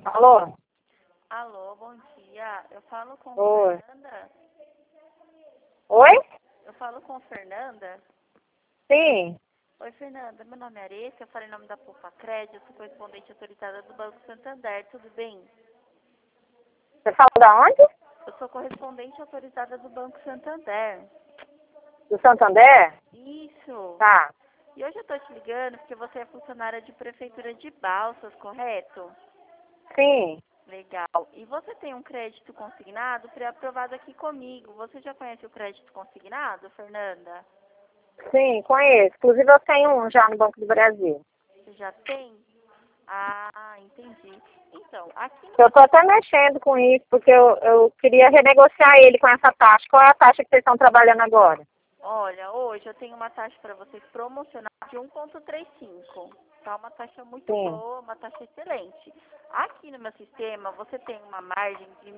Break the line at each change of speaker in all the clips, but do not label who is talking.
Alô?
Alô, bom dia. Eu falo com
Oi.
Fernanda.
Oi?
Eu falo com Fernanda.
Sim.
Oi, Fernanda. Meu nome é Aressa. Eu falo em nome da Poupa Crédito. Eu sou correspondente autorizada do Banco Santander. Tudo bem?
Você fala da onde?
Eu sou correspondente autorizada do Banco Santander.
Do Santander?
Isso.
Tá.
E hoje eu tô te ligando porque você é funcionária de Prefeitura de Balsas, correto?
Sim.
Legal. E você tem um crédito consignado pré-aprovado aqui comigo. Você já conhece o crédito consignado, Fernanda?
Sim, conheço. Inclusive eu tenho um já no Banco do Brasil.
Você já tem? Ah, entendi. Então, aqui no
Eu
meu...
tô até mexendo com isso, porque eu queria renegociar ele com essa taxa. Qual é a taxa que vocês estão trabalhando agora?
Olha, hoje eu tenho uma taxa para vocês promocional de 1,35. Tá uma taxa muito
Sim.
boa, uma taxa excelente. Aqui no meu sistema, você tem uma margem de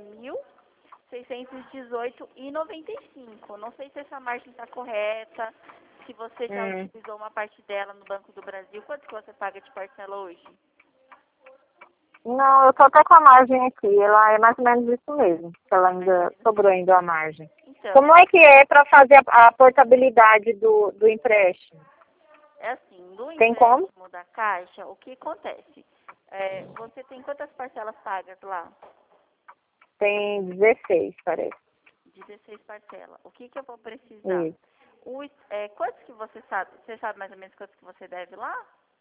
1.618,95. Não sei se essa margem está correta, se você já
Hum.
utilizou uma parte dela no Banco do Brasil. Quanto que você paga de parcela hoje?
Não, eu tô até com a margem aqui. Ela é mais ou menos isso mesmo. Ela ainda sobrou ainda a margem.
Então,
Como é que é para fazer a portabilidade do empréstimo?
é assim, no
Tem como?
empréstimo da Caixa, o que acontece? Você tem quantas parcelas pagas lá?
Tem 16, parece.
16 parcelas. O que eu vou precisar?
Isso.
Quantos que você sabe? Você sabe mais ou menos quantos que você deve lá?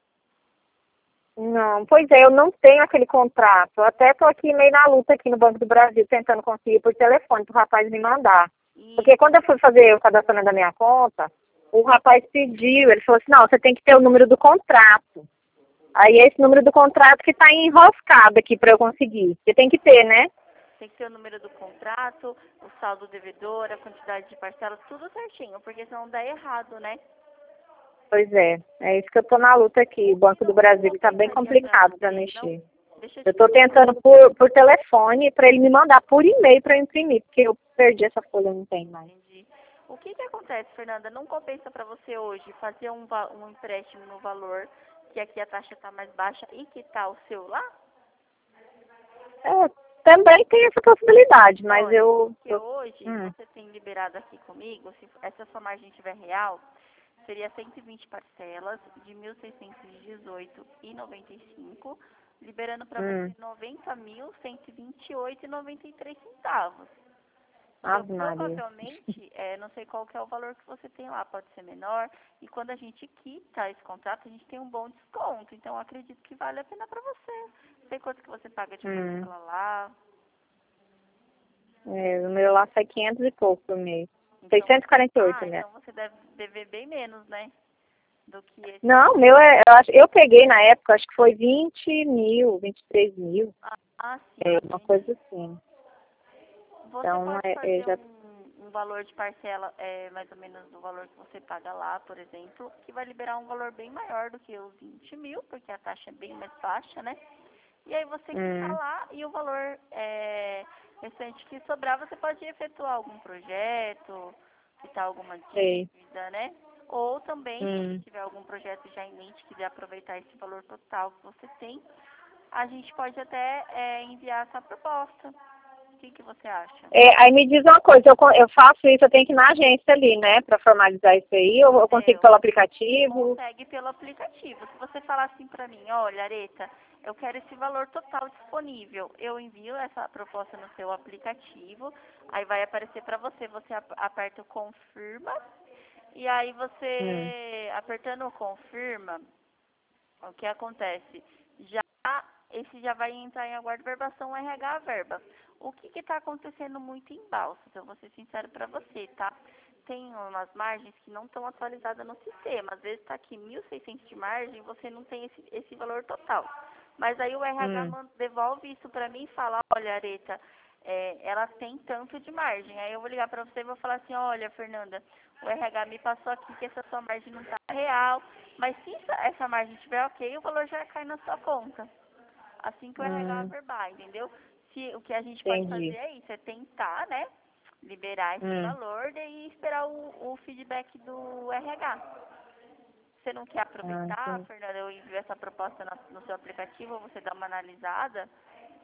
Não, pois é, eu não tenho aquele contrato. Eu até estou aqui meio na luta aqui no Banco do Brasil, tentando conseguir por telefone para o rapaz me mandar.
E,
Porque quando eu fui fazer o cadastramento da minha conta, o rapaz pediu, ele falou assim, não, você tem que ter o número do contrato. Aí é esse número do contrato que está enroscado aqui para eu conseguir. Você tem que ter, né?
tem que ter o número do contrato, o saldo devedor, a quantidade de parcelas, tudo certinho, porque senão dá errado, né?
Pois é isso que eu estou na luta aqui. O
O que
Banco do
não
Brasil está bem
compensaria para
complicado para
você, não?
mexer.
Deixa eu
Eu
te
estou
perguntar.
tentando por telefone para ele me mandar por e-mail para eu imprimir, porque eu perdi essa folha, não tem mais.
Entendi. O que acontece, Fernanda? Não compensa para você hoje fazer um empréstimo no valor que aqui a taxa está mais baixa e que está o seu lá?
É, também tem essa possibilidade, mas
Olha,
eu...
porque hoje
Hum,
você tem liberado aqui comigo, se essa sua margem estiver real, seria 120 parcelas de 1.618,95, liberando para você
hum,
90.128,93 centavos. Então,
Ave Maria.
provavelmente, não sei qual que é o valor que você tem lá, pode ser menor. E quando a gente quita esse contrato, a gente tem um bom desconto. Então, eu acredito que vale a pena para você. Não sei quanto que você paga de
Hum,
parcela lá.
o meu lá sai 500 e pouco por mês.
Então,
648, né?
então você deve dever bem menos, né? Do que esse
Não, o
valor.
meu eu peguei na época, acho que foi 20 mil, 23 mil,
Sim,
uma
entendi.
coisa assim.
Você
Então,
pode fazer
já...
um valor de parcela, mais ou menos do valor que você paga lá, por exemplo, que vai liberar um valor bem maior do que os 20 mil, porque a taxa é bem mais baixa, né? E aí você quita
Hum,
lá e o valor restante que sobrar, você pode efetuar algum projeto, quitar alguma
sei.
dívida, né? Ou também, se você
Hum.
tiver algum projeto já em mente, quiser aproveitar esse valor total que você tem, a gente pode até enviar essa proposta. O que você acha?
Aí me diz uma coisa, eu faço isso, eu tenho que ir na agência ali, né, para formalizar isso aí, ou eu consigo
Não,
pelo aplicativo?
consegue pelo aplicativo. Se você falar assim pra mim, olha, Areta, eu quero esse valor total disponível, eu envio essa proposta no seu aplicativo, aí vai aparecer pra você, você aperta o confirma, e aí
Hum,
você, apertando o confirma, o que acontece? Já, esse já vai entrar em aguardo de verbação RH a verba. O que está acontecendo muito em Balsas? Eu vou ser sincero para você, tá? Tem umas margens que não estão atualizadas no sistema. Às vezes está aqui 1.600 de margem, você não tem esse valor total. Mas aí o RH
hum,
devolve isso para mim e fala, olha, Areta, ela tem tanto de margem. Aí eu vou ligar para você e vou falar assim, olha, Fernanda, o RH me passou aqui que essa sua margem não está real, mas se essa margem estiver ok, o valor já cai na sua conta. Assim que o RH
hum,
averbar, entendeu? O que a gente pode fazer
entendi.
é isso, é tentar, né? Liberar esse
Hum,
valor e esperar o feedback do RH. Você não quer aproveitar,
entendi.
Fernanda, eu envio essa proposta no seu aplicativo, você dá uma analisada?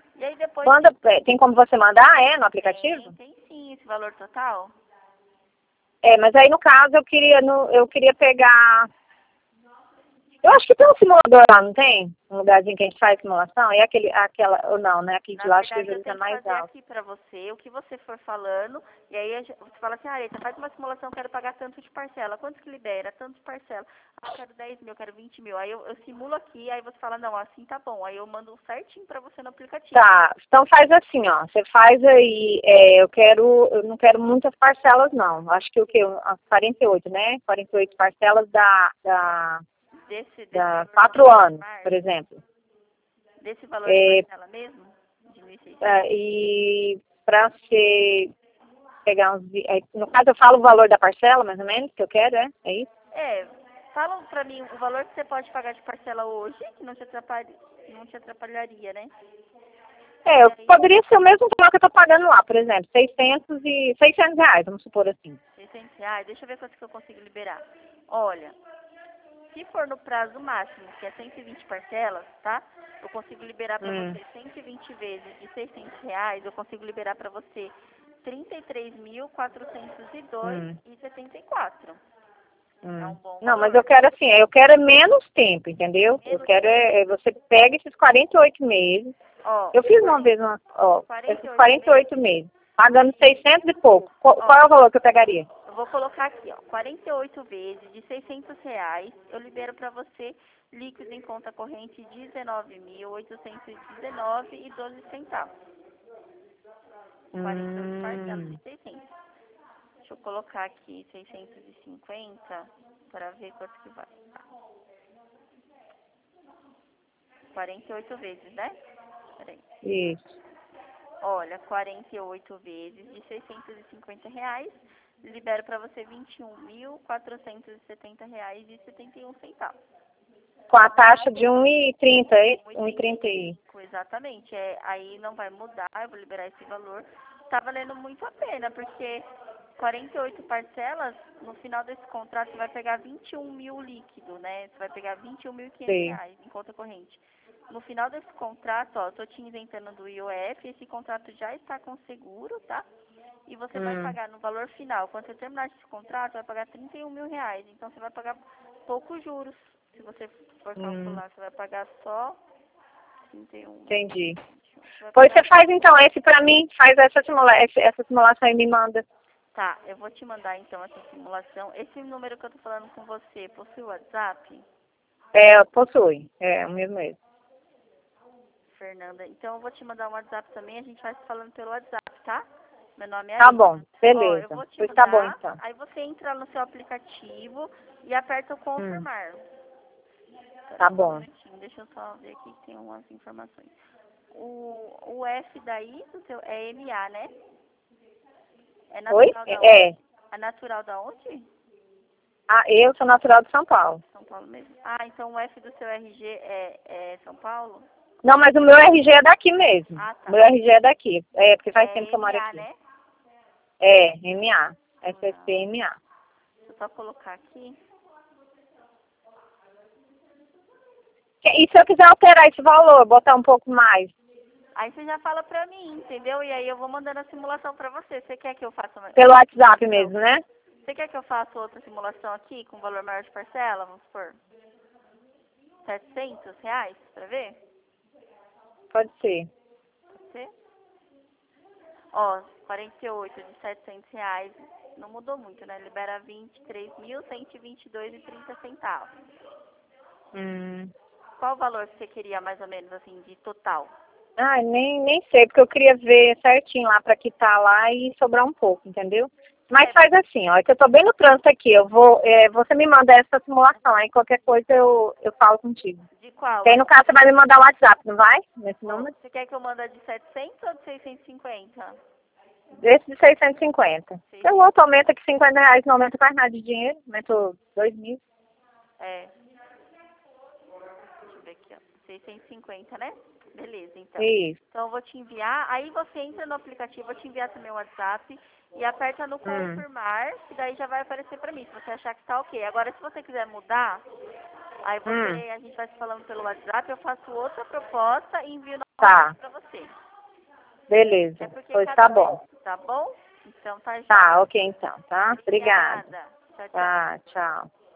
E aí depois...
Manda, tem como você mandar, no aplicativo?
Tem sim, esse valor total.
Mas aí no caso eu queria pegar... Eu acho que tem um simulador lá, não tem? Um lugarzinho que a gente faz simulação. E ou não, né? Aqui de lá acho que o juros é mais alto.
Aqui pra você, o que você for falando, e aí você fala assim, Areta, faz uma simulação, quero pagar tanto de parcela. Quanto que libera? Tanto de parcela. Eu quero 10 mil, eu quero 20 mil. Aí eu simulo aqui, aí você fala, não, assim tá bom. Aí eu mando certinho pra você no aplicativo.
Tá, então faz assim, ó. Você faz aí, eu não quero muitas parcelas, não. Acho que o quê? As 48, né? 48 parcelas da 4 anos, por exemplo.
Desse valor de parcela mesmo? De 1.600?
E para você pegar uns... no caso, eu falo o valor da parcela, mais ou menos, que eu quero, é isso?
Fala pra mim o valor que você pode pagar de parcela hoje, que não te atrapalharia, né?
Poderia ser o mesmo valor que eu tô pagando lá, por exemplo, 600 reais, vamos supor assim.
600 reais? Deixa eu ver quanto que eu consigo liberar. Olha... Se for no prazo máximo, que é 120 parcelas, tá? Eu consigo liberar para você 120 vezes de 600 reais, eu consigo liberar para você 33.402,74. É um bom
Não,
valor.
mas eu quero assim, eu quero menos tempo, entendeu? Eu quero você pega esses 48 meses. Eu fiz uma vez, esses 48 meses, pagando 600 e pouco. Qual é o valor que eu pegaria?
Eu vou colocar aqui, 48 vezes de 600 reais, eu libero para você líquido em conta corrente de 19.819,12 centavos. 48 parcelas de 600. Deixa eu colocar aqui 650 para ver quanto que vai. 48 vezes, né? Peraí.
Isso.
Olha, 48 vezes de 650 reais, libero para você R$21.470,71.
Com a taxa de 1,30, 1,30.
Exatamente. Aí não vai mudar, eu vou liberar esse valor. Tá valendo muito a pena, porque 48 parcelas, no final desse contrato, você vai pegar 21 mil líquido, né? Você vai pegar R$21.500 em conta corrente. No final desse contrato, eu tô te isentando do IOF, esse contrato já está com seguro, tá? E você vai pagar no valor final. Quando você terminar esse contrato, vai pagar 31 mil reais. Então, você vai pagar poucos juros. Se você for calcular, você vai pagar só 31.
Entendi. Pois você faz, então, esse pra mim, faz essa simulação e me manda.
Tá, eu vou te mandar, então, essa simulação. Esse número que eu tô falando com você, possui o WhatsApp?
Possui. O mesmo.
Fernanda, então eu vou te mandar um WhatsApp também, a gente vai se falando pelo WhatsApp, tá? Meu nome é
Tá
Areta.
bom, beleza.
Eu vou te
Pois
mandar,
tá bom, então.
aí você entra no seu aplicativo e aperta o confirmar.
Tá bom.
Deixa eu só ver aqui que tem umas informações. O F daí do seu é MA, né? É natural da onde? É natural da onde?
Eu sou natural de São Paulo.
São Paulo mesmo. Então o F do seu RG é São Paulo?
Não, mas o meu RG é daqui mesmo.
Tá.
O meu RG é daqui. Porque faz tempo que eu moro aqui.
Né?
MA. SSP-MA.
Deixa eu só colocar aqui.
E se eu quiser alterar esse valor, botar um pouco mais?
Aí você já fala pra mim, entendeu? E aí eu vou mandando a simulação pra você. Você quer que eu faça...
Pelo WhatsApp mesmo, né?
Você quer que eu faça outra simulação aqui, com valor maior de parcela, vamos supor? R$700 pra ver?
Pode ser.
Pode ser? 48 de R$700, não mudou muito, né? Libera 23.122,30 centavos. Qual o valor que você queria, mais ou menos, assim, de total?
Nem sei, porque eu queria ver certinho lá pra quitar lá e sobrar um pouco, entendeu? Mas faz assim, é que eu tô bem no trânsito aqui, você me manda essa simulação, aí qualquer coisa eu falo contigo.
De qual?
E aí no caso você vai me mandar o WhatsApp, não vai? Nesse número?
Você quer que eu mande de 700 ou de 650?
Esse de 650. Então o outro aumenta que R$50 não aumenta mais nada de dinheiro, aumentou 2.000.
Deixa eu ver aqui, 650, né? Beleza, então.
Isso.
Então eu vou te enviar, aí você entra no aplicativo, vou te enviar também o WhatsApp e aperta no confirmar, que daí já vai aparecer pra mim, se você achar que tá ok. Agora, se você quiser mudar, aí a gente vai se falando pelo WhatsApp, eu faço outra proposta e envio novamente pra você.
Beleza.
É porque
Pois
cada
tá bom.
tá bom? Então tá já.
Tá, ok então, tá? Obrigada.
Obrigada. Tchau, tchau.
Tá, tchau.